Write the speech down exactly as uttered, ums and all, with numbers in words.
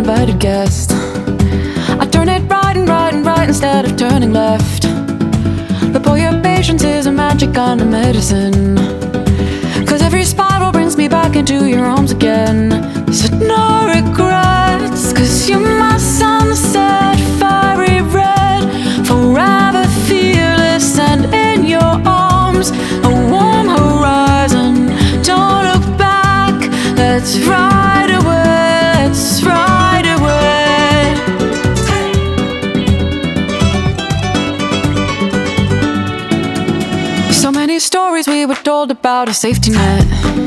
I had guessed. I turn it right and right and right instead of turning left. But boy, your patience is a magic kind of medicine, 'cause every spiral brings me back into your arms again. You said no regrets, 'cause you're my sunset, fiery red, forever fearless, and in your arms a warm horizon. Don't look back, let's ride away, let's ride away. So many stories we were told about a safety net,